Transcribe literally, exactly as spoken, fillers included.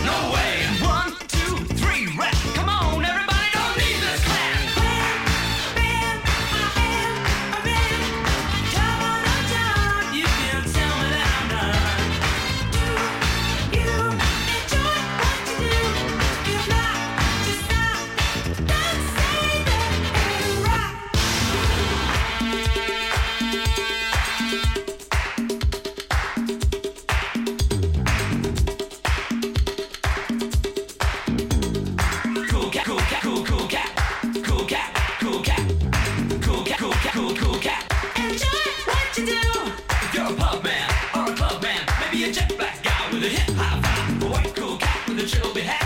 No way. One, two, three, rap. Come on, everybody, don't need this clap. Bam, bam, I am a man. Job on a job, you can tell me that I'm done. Do you enjoy what you do? If not, just stop. Don't say that ain't right. Cool cat, cool cat, cool, cool cat. Cool cat, cool cat. Cool cat, cool cat, cool, cool cat. Enjoy what you do. If you're a pub man or a club man, maybe a jet black guy with a hip hop vibe, a white cool cat with a trilby hat.